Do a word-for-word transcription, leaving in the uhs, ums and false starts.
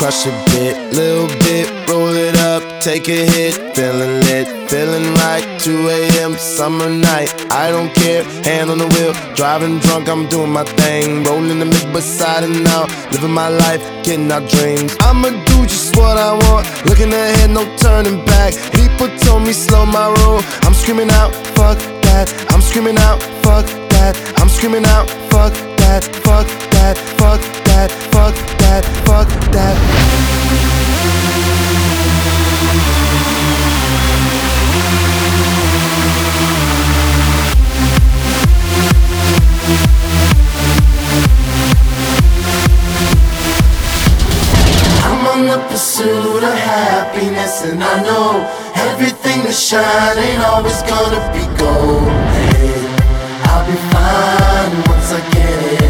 crush a bit, little bit, roll it up, take a hit, feeling lit, feeling right, two A M summer night, I don't care, hand on the wheel, driving drunk, I'm doing my thing, rolling the mid beside and now, living my life, getting our dreams. I'ma do just what I want, looking ahead, no turning back. People told me slow my roll, I'm screaming out, fuck that, I'm screaming out, fuck that, I'm screaming out, fuck that, fuck that, fuck that, fuck that, fuck that. The pursuit of happiness, and I know everything that shine ain't always gonna be gold. Hey, I'll be fine once I get it.